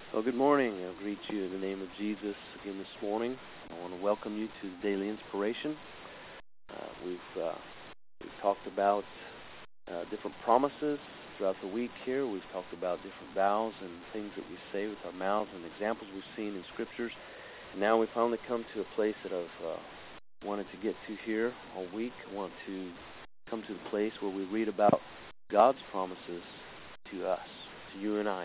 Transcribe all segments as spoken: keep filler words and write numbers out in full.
Well, good morning. I'll greet you in the name of Jesus again this morning. I want to welcome you to Daily Inspiration. Uh, we've, uh, we've talked about uh, different promises throughout the week here. We've talked about different vows and things that we say with our mouths and examples we've seen in Scriptures. And now we finally come to a place that I've uh, wanted to get to here all week. I want to come to the place where we read about God's promises to us, to you and I.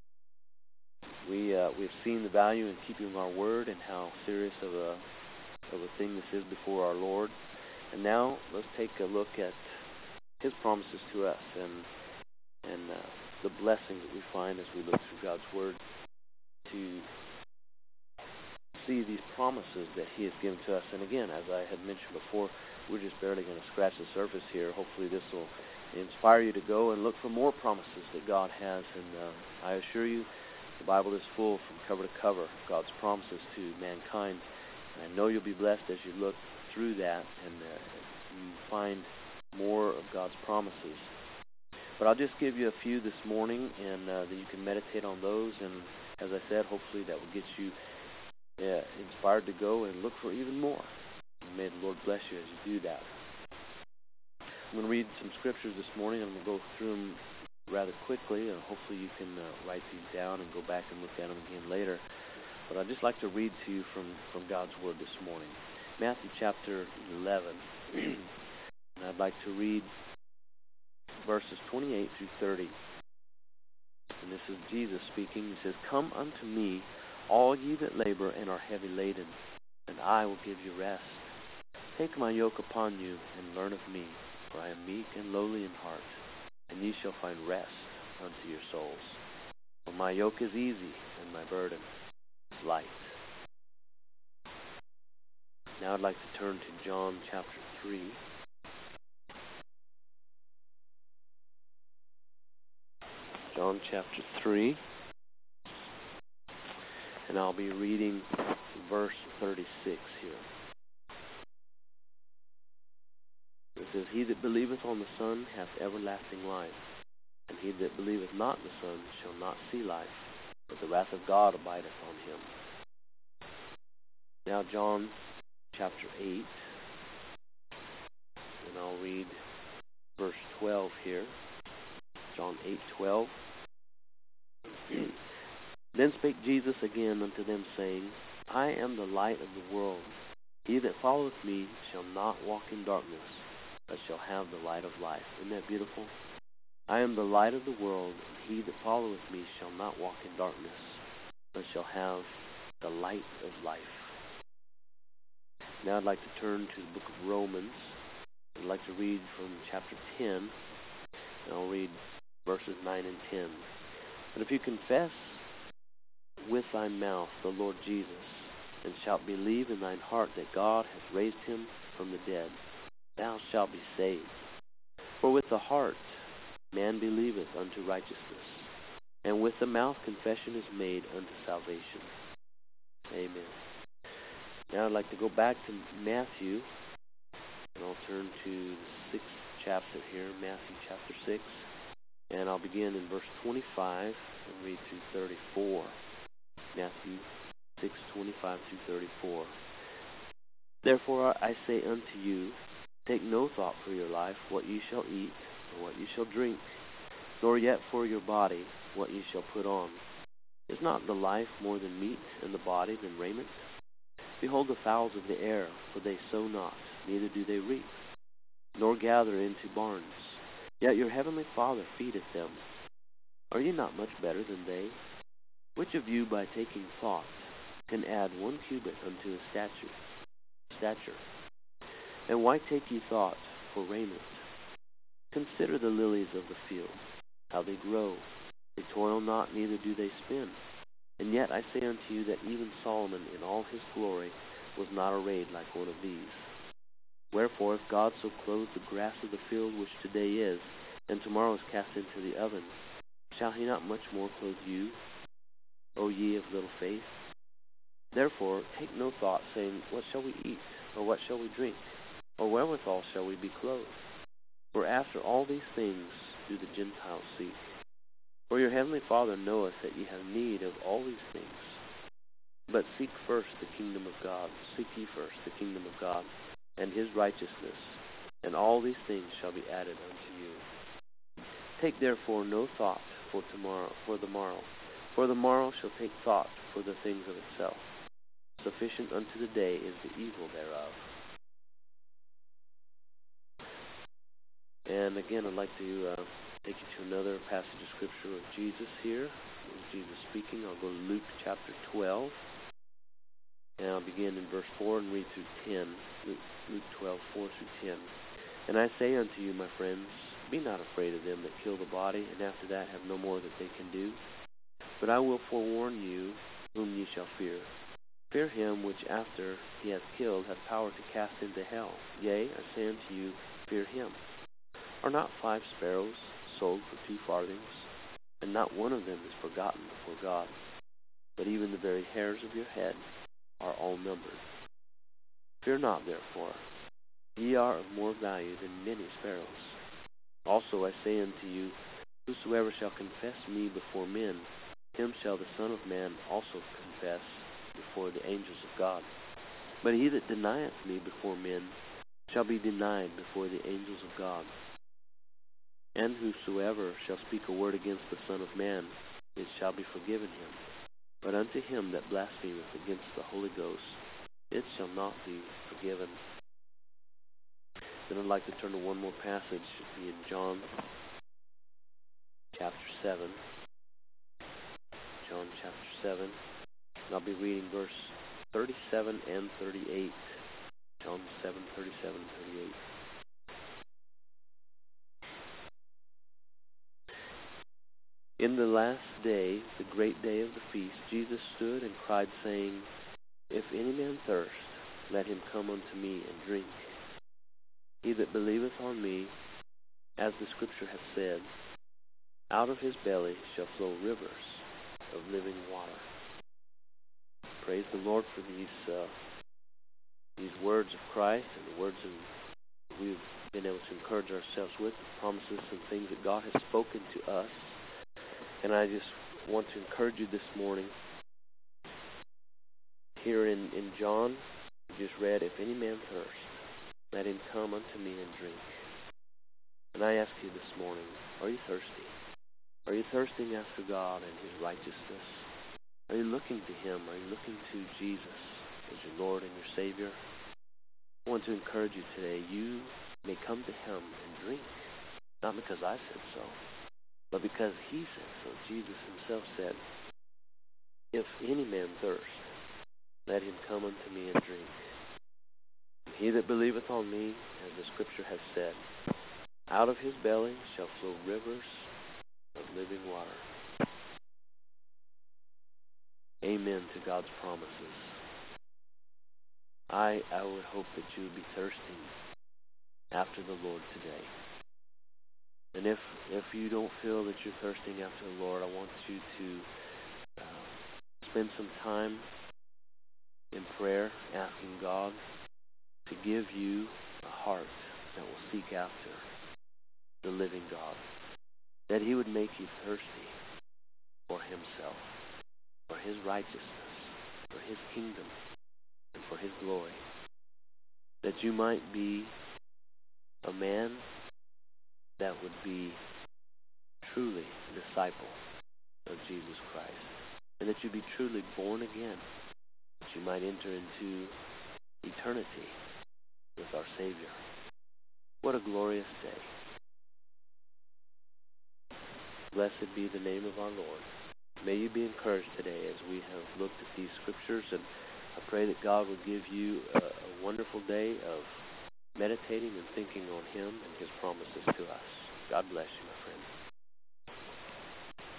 We uh, we've seen the value in keeping our word and how serious of a of a thing this is before our Lord. And now let's take a look at His promises to us and and uh, the blessings that we find as we look through God's word to see these promises that He has given to us. And again, as I had mentioned before, we're just barely going to scratch the surface here. Hopefully, this will inspire you to go and look for more promises that God has. And uh, I assure you, the Bible is full from cover to cover of God's promises to mankind. And I know you'll be blessed as you look through that and uh, you find more of God's promises. But I'll just give you a few this morning, and uh, that you can meditate on those. And as I said, hopefully that will get you uh, inspired to go and look for even more. And may the Lord bless you as you do that. I'm going to read some scriptures this morning. I'm going to go through them rather quickly, and hopefully you can uh, write these down and go back and look at them again later. But I'd just like to read to you from, from God's Word this morning. Matthew chapter eleven, and I'd like to read verses twenty-eight through thirty. And this is Jesus speaking. He says, "Come unto me, all ye that labor and are heavy laden, and I will give you rest. Take my yoke upon you, and learn of me, for I am meek and lowly in heart, and ye shall find rest unto your souls. For my yoke is easy, and my burden is light." Now I'd like to turn to John chapter three. John chapter three. And I'll be reading verse thirty-six here. It says, "He that believeth on the Son hath everlasting life, and he that believeth not the Son shall not see life, but the wrath of God abideth on him." Now John chapter eight, and I'll read verse twelve here. John eight twelve. "Then spake Jesus again unto them, saying, I am the light of the world. He that followeth me shall not walk in darkness, but shall have the light of life." Isn't that beautiful? "I am the light of the world, and he that followeth me shall not walk in darkness, but shall have the light of life." Now I'd like to turn to the book of Romans. I'd like to read from chapter ten, and I'll read verses nine and ten. "But if you confess with thy mouth the Lord Jesus, and shalt believe in thine heart that God hath raised him from the dead, thou shalt be saved. For with the heart man believeth unto righteousness, and with the mouth confession is made unto salvation." Amen. Now I'd like to go back to Matthew, and I'll turn to the sixth chapter here, Matthew chapter six, and I'll begin in verse twenty-five and read through thirty-four. Matthew six twenty-five through thirty-four. "Therefore I say unto you, take no thought for your life, what ye shall eat, or what ye shall drink, nor yet for your body, what ye shall put on. Is not the life more than meat, and the body than raiment? Behold the fowls of the air, for they sow not, neither do they reap, nor gather into barns, yet your heavenly Father feedeth them. Are ye not much better than they? Which of you by taking thought can add one cubit unto his stature? stature? And why take ye thought for raiment? Consider the lilies of the field, how they grow. They toil not, neither do they spin. And yet I say unto you that even Solomon in all his glory was not arrayed like one of these. Wherefore, if God so clothe the grass of the field, which today is, and tomorrow is cast into the oven, shall he not much more clothe you, O ye of little faith? Therefore take no thought, saying, What shall we eat? Or what shall we drink? Or wherewithal shall we be clothed? For after all these things do the Gentiles seek. For your heavenly Father knoweth that ye have need of all these things. But seek first the kingdom of God. Seek ye first the kingdom of God, and his righteousness, and all these things shall be added unto you. Take therefore no thought for tomorrow, for the morrow, for the morrow shall take thought for the things of itself. Sufficient unto the day is the evil thereof. And again, I'd like to uh, take you to another passage of Scripture of Jesus here. This is Jesus speaking. I'll go to Luke chapter twelve. And I'll begin in verse four and read through ten. Luke, Luke twelve, four through ten. And I say unto you, my friends, be not afraid of them that kill the body, and after that have no more that they can do. But I will forewarn you whom ye shall fear. Fear him which after he hath killed hath power to cast into hell. Yea, I say unto you, fear him. Are not five sparrows sold for two farthings? And not one of them is forgotten before God. But even the very hairs of your head are all numbered. Fear not, therefore. Ye are of more value than many sparrows. Also I say unto you, whosoever shall confess me before men, him shall the Son of Man also confess before the angels of God. But he that denieth me before men shall be denied before the angels of God. And whosoever shall speak a word against the Son of Man, it shall be forgiven him. But unto him that blasphemeth against the Holy Ghost, it shall not be forgiven. Then I'd like to turn to one more passage. It should be in John chapter seven. John chapter seven. And I'll be reading verse thirty-seven and thirty-eight. John seven, thirty-seven and thirty-eight. In the last day, the great day of the feast, Jesus stood and cried, saying, If any man thirst, let him come unto me and drink. He that believeth on me, as the Scripture hath said, out of his belly shall flow rivers of living water. Praise the Lord for these uh, these words of Christ and the words that we've been able to encourage ourselves with, the promises and things that God has spoken to us. And I just want to encourage you this morning. Here in, in John, we just read, If any man thirst, let him come unto me and drink. And I ask you this morning, are you thirsty? Are you thirsting after God and his righteousness? Are you looking to him? Are you looking to Jesus as your Lord and your Savior? I want to encourage you today. You may come to him and drink, not because I said so, but because he said so. Jesus himself said, If any man thirst, let him come unto me and drink. He that believeth on me, as the Scripture has said, out of his belly shall flow rivers of living water. Amen to God's promises. I, I would hope that you would be thirsting after the Lord today. And if if you don't feel that you're thirsting after the Lord, I want you to uh, spend some time in prayer, asking God to give you a heart that will seek after the living God, that he would make you thirsty for himself, for his righteousness, for his kingdom, and for his glory, that you might be a man that would be truly a disciple of Jesus Christ, and that you be truly born again, that you might enter into eternity with our Savior. What a glorious day. Blessed be the name of our Lord. May you be encouraged today as we have looked at these scriptures, and I pray that God will give you a, a wonderful day of meditating and thinking on him and his promises to us. God bless you, my friend.